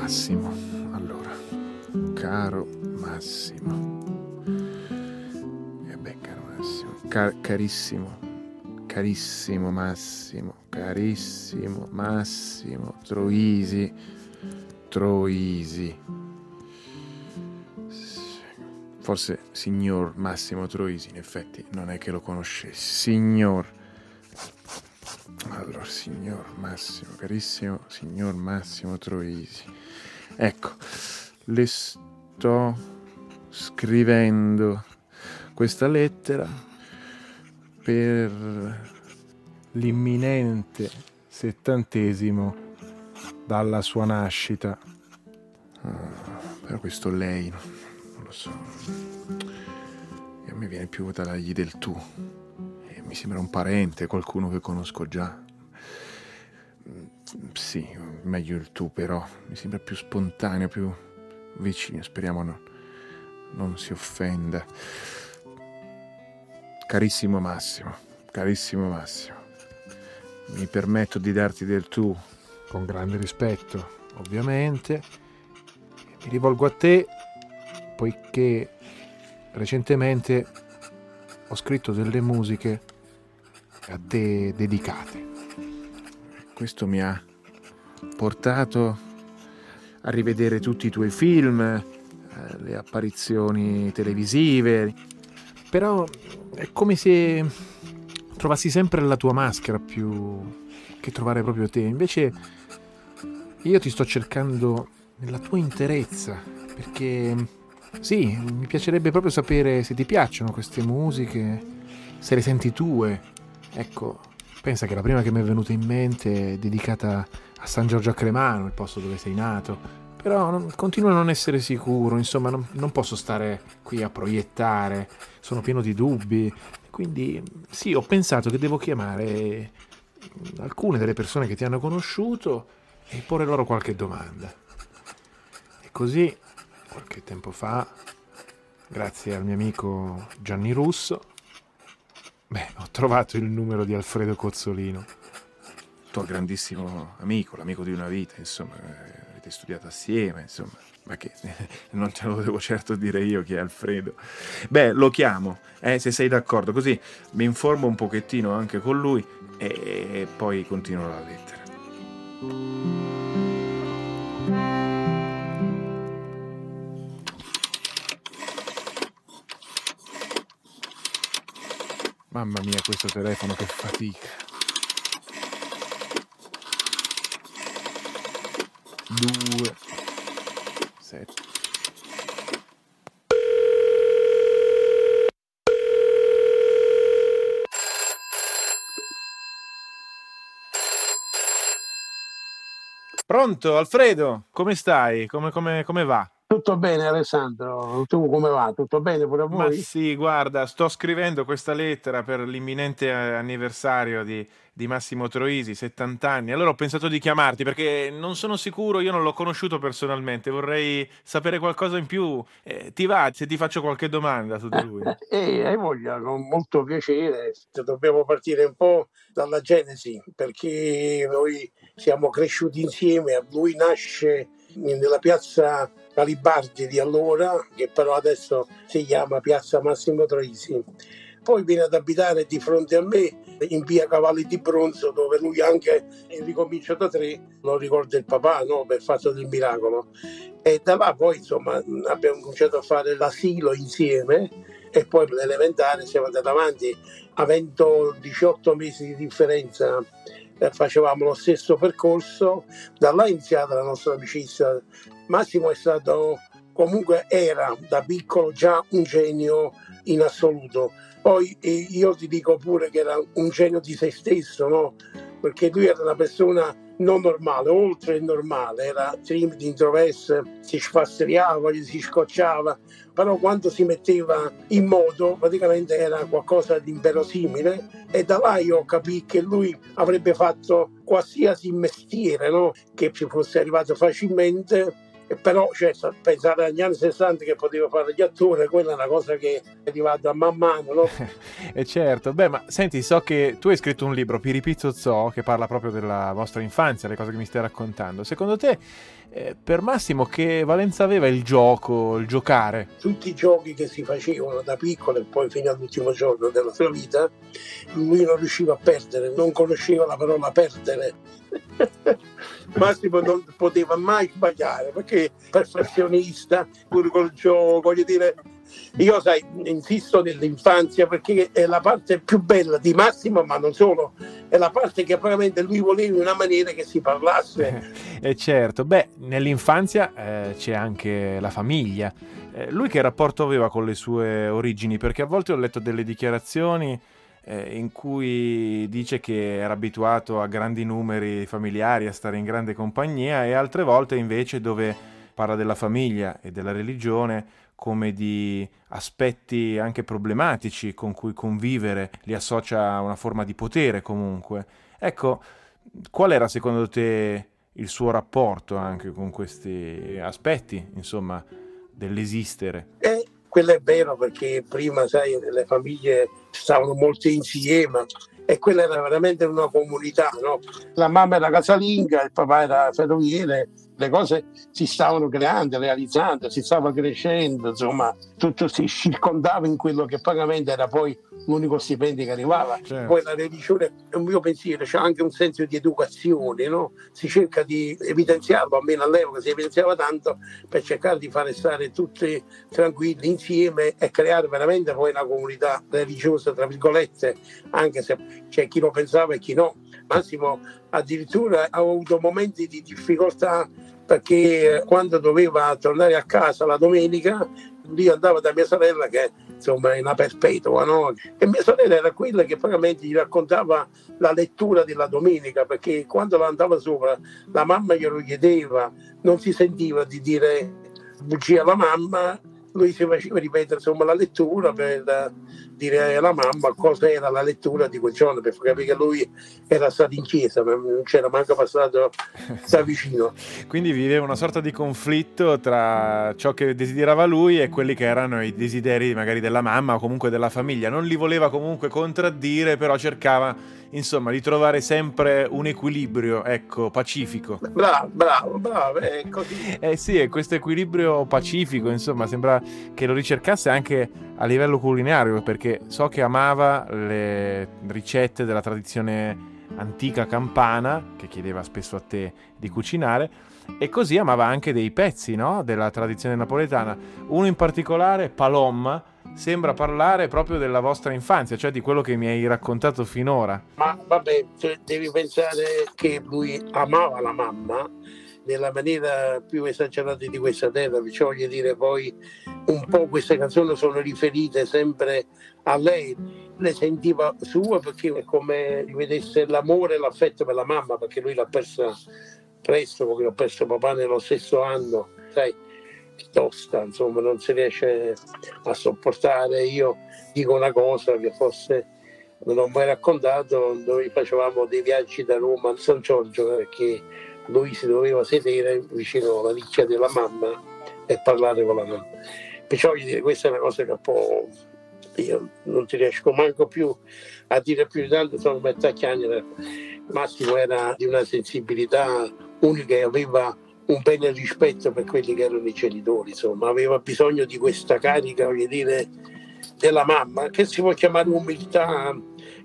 Massimo, allora, caro Massimo, caro Massimo, carissimo Massimo Troisi, forse signor Massimo Troisi, in effetti non è che lo conoscessi, allora, signor Massimo, carissimo signor Massimo Troisi, ecco, le sto scrivendo questa lettera per l'imminente 70° dalla sua nascita. Però questo lei, non lo so, e a me viene più da dargli del tu. Mi sembra un parente, qualcuno che conosco già. Sì, meglio il tu, però mi sembra più spontaneo, più vicino. Speriamo non si offenda. Carissimo Massimo, mi permetto di darti del tu con grande rispetto, ovviamente. Mi rivolgo a te poiché recentemente ho scritto delle musiche a te dedicate. Questo mi ha portato a rivedere tutti i tuoi film, le apparizioni televisive, però è come se trovassi sempre la tua maschera più che trovare proprio te. Invece io ti sto cercando nella tua interezza, perché sì, mi piacerebbe proprio sapere se ti piacciono queste musiche, se le senti tue. Ecco, pensa che la prima che mi è venuta in mente è dedicata a San Giorgio a Cremano, il posto dove sei nato. Però continuo a non essere sicuro, insomma, non posso stare qui a proiettare, sono pieno di dubbi. Quindi sì, ho pensato che devo chiamare alcune delle persone che ti hanno conosciuto e porre loro qualche domanda. E così, qualche tempo fa, grazie al mio amico Gianni Russo, ho trovato il numero di Alfredo Cozzolino, tuo grandissimo amico, l'amico di una vita, insomma, avete studiato assieme, insomma, ma che non te lo devo certo dire io chi è Alfredo. Lo chiamo, se sei d'accordo, così mi informo un pochettino anche con lui e poi continuo la lettera. Mamma mia, questo telefono che fatica. 2 7. Pronto, Alfredo? Come stai? Come va? Tutto bene Alessandro, tu come va? Tutto bene pure a Ma voi? sì, guarda, sto scrivendo questa lettera per l'imminente anniversario di Massimo Troisi, 70 anni. Allora ho pensato di chiamarti perché non sono sicuro, io non l'ho conosciuto personalmente, vorrei sapere qualcosa in più. Ti va se ti faccio qualche domanda su di lui? Hai voglia, con molto piacere. Dobbiamo partire un po' dalla genesi, perché noi siamo cresciuti insieme. Lui nasce nella piazza Garibaldi di allora, che però adesso si chiama piazza Massimo Troisi. Poi viene ad abitare di fronte a me in via Cavalli di Bronzo, dove lui anche ricomincia da 3, lo ricorda il papà, no? Per fatto del miracolo. E da là poi insomma abbiamo cominciato a fare l'asilo insieme e poi l'elementare siamo andati avanti, avendo 18 mesi di differenza facevamo lo stesso percorso. Da là è iniziata la nostra amicizia. Massimo è stato, comunque era da piccolo già un genio in assoluto. Poi io ti dico pure che era un genio di se stesso, no? Perché lui era una persona non normale, oltre il normale, era timido, introverso, si sfastriava, gli si scocciava, però quando si metteva in moto praticamente era qualcosa di inverosimile, e da là io capii che lui avrebbe fatto qualsiasi mestiere, no? Che ci fosse arrivato facilmente, Però cioè, pensare agli anni 60 che poteva fare gli attori, quella è una cosa che è arrivata man mano, no? E certo, beh, ma senti, so che tu hai scritto un libro, Piripizzo Zoo, che parla proprio della vostra infanzia, le cose che mi stai raccontando. Secondo te, per Massimo, che valenza aveva il gioco, il giocare? Tutti i giochi che si facevano da piccolo e poi fino all'ultimo giorno della sua vita, lui non riusciva a perdere, non conosceva la parola perdere. Massimo non poteva mai sbagliare perché perfezionista, pure col gioco, voglio dire, io sai, insisto nell'infanzia perché è la parte più bella di Massimo, ma non solo, è la parte che probabilmente lui voleva in una maniera che si parlasse. E certo, beh, nell'infanzia c'è anche la famiglia. Lui che rapporto aveva con le sue origini? Perché a volte ho letto delle dichiarazioni in cui dice che era abituato a grandi numeri familiari, a stare in grande compagnia, e altre volte invece dove parla della famiglia e della religione come di aspetti anche problematici con cui convivere, li associa a una forma di potere comunque. Ecco, qual era secondo te il suo rapporto anche con questi aspetti, insomma, dell'esistere? Quello è vero perché prima, sai, le famiglie stavano molto insieme e quella era veramente una comunità, no? La mamma era casalinga, il papà era ferroviere, le cose si stavano creando, realizzando, si stava crescendo, insomma, tutto si circondava in quello che pagamente era poi l'unico stipendio che arrivava. Certo. Poi la religione, è un mio pensiero, c'è anche un senso di educazione, no? Si cerca di evidenziarlo, almeno all'epoca si evidenziava tanto per cercare di fare stare tutti tranquilli insieme e creare veramente poi una comunità religiosa, tra virgolette, anche se c'è chi lo pensava e chi no. Massimo addirittura ha avuto momenti di difficoltà perché quando doveva tornare a casa la domenica lui andava da mia sorella che insomma è una perpetua, no? E mia sorella era quella che praticamente gli raccontava la lettura della domenica, perché quando la andava sopra la mamma glielo chiedeva, non si sentiva di dire bugia alla mamma, lui si faceva ripetere insomma la lettura per dire alla mamma cosa era la lettura di quel giorno, per far capire che lui era stato in chiesa, ma non c'era manco passato da vicino. Quindi viveva una sorta di conflitto tra ciò che desiderava lui e quelli che erano i desideri magari della mamma o comunque della famiglia. Non li voleva comunque contraddire, però cercava insomma di trovare sempre un equilibrio, ecco, pacifico. Bravo, è così. Sì, e questo equilibrio pacifico, insomma, sembra che lo ricercasse anche a livello culinario, perché so che amava le ricette della tradizione antica campana, che chiedeva spesso a te di cucinare, e così amava anche dei pezzi, no? Della tradizione napoletana. Uno in particolare, Palomma, sembra parlare proprio della vostra infanzia, cioè di quello che mi hai raccontato finora. Ma vabbè, devi pensare che lui amava la mamma nella maniera più esagerata di questa terra, perciò voglio dire poi un po' queste canzoni sono riferite sempre a lei, le sentiva sua perché è come rivedesse l'amore e l'affetto per la mamma, perché lui l'ha persa presto, perché ho perso papà nello stesso anno, sai, tosta, insomma non si riesce a sopportare. Io dico una cosa che forse non ho mai raccontato, noi facevamo dei viaggi da Roma a San Giorgio perché lui si doveva sedere vicino alla nicchia della mamma e parlare con la mamma. Perciò voglio dire, questa è una cosa che un po' io non ti riesco manco più a dire più di tanto, sono metà chiacchiere. Massimo era di una sensibilità unica e aveva un bene rispetto per quelli che erano i genitori, insomma, aveva bisogno di questa carica, voglio dire, della mamma, che si può chiamare umiltà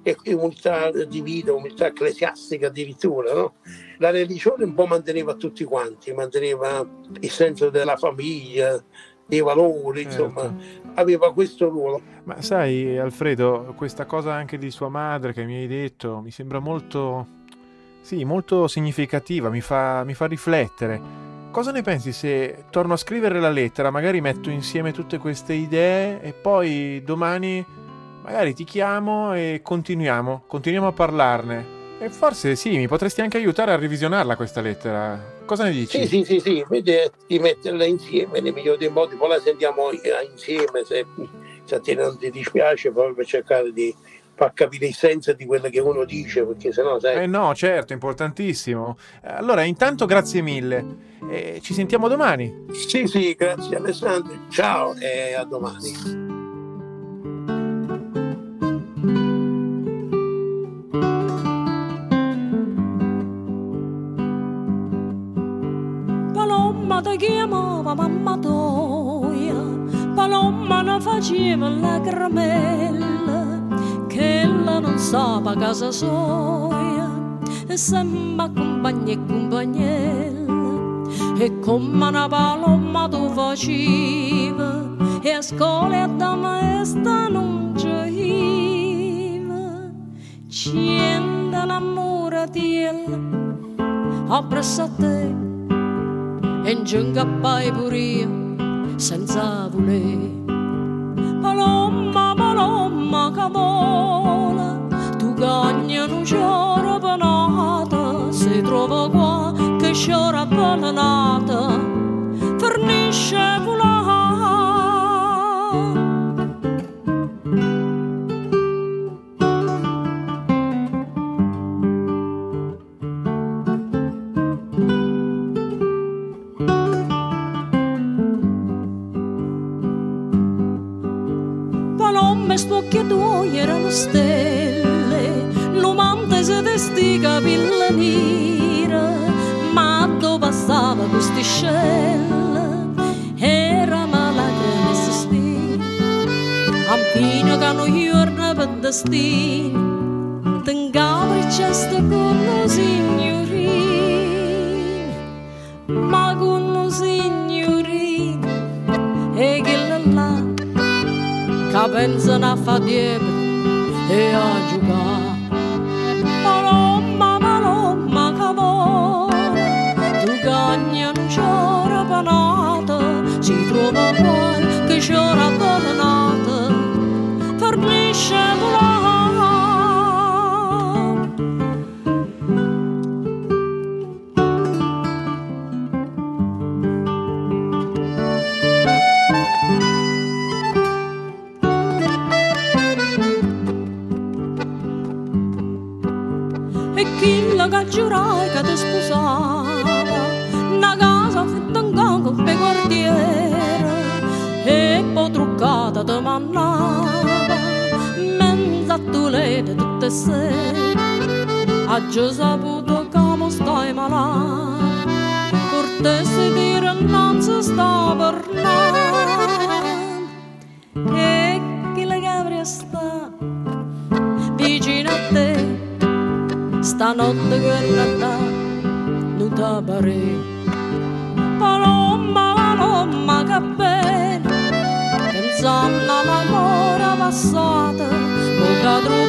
di vita, umiltà ecclesiastica addirittura, no? La religione un po' manteneva tutti quanti, manteneva il senso della famiglia, dei valori, insomma, aveva questo ruolo. Ma sai, Alfredo, questa cosa anche di sua madre che mi hai detto mi sembra molto, sì, molto significativa, mi fa riflettere. Cosa ne pensi se torno a scrivere la lettera, magari metto insieme tutte queste idee e poi domani magari ti chiamo e continuiamo a parlarne? E forse sì, mi potresti anche aiutare a revisionarla questa lettera. Cosa ne dici? Sì, vedi di metterla insieme nei migliori dei modi, poi la sentiamo insieme, se a te non ti dispiace, proprio per cercare di fa capire il senso di quello che uno dice, perché sennò sai. No, certo, importantissimo. Allora, intanto grazie mille. Ci sentiamo domani. Sì, grazie Alessandro. Ciao e a domani. Palomma ti chiamava mamma toia, Palomma ne faceva la caramella, che ella non stava a casa soia, e sempre accompagna e compagnella, e come una palomma tu faceva, e a scuola e da maestra non gioiva, cienda l'amore di ella, abbraccia a te, e ingappai pure io senza voler. Palomma, palomma che vola, tu cagna non c'ora panata, si trova qua che c'ora balanata, fornisce volare. Spocchi tuoi erano stelle, l'umante si vestì capille nere, ma dove passava questi scelle era malagrime sospiro, ampino che non giorno per destino, tengava il cesto con lo signorin, ma con lo signorin, e che là che pensano a fa dietro e a giocare. Palomma, palomma che vola, tu cagna non c'ora panata, si trova qua che c'ora balanata, fornisce volare. E chi la che giurai che ti sposava, una casa fatta in gango per guardiera, e poi truccata ti mannava, mezza tulete tutte sere, ha già saputo come stai malato, cortese dire non si sta parlando, e chi la che sta vicino a te, stanotte guardata non ti pare. Palomma, palomma che bella, pensando all'amore passata, non che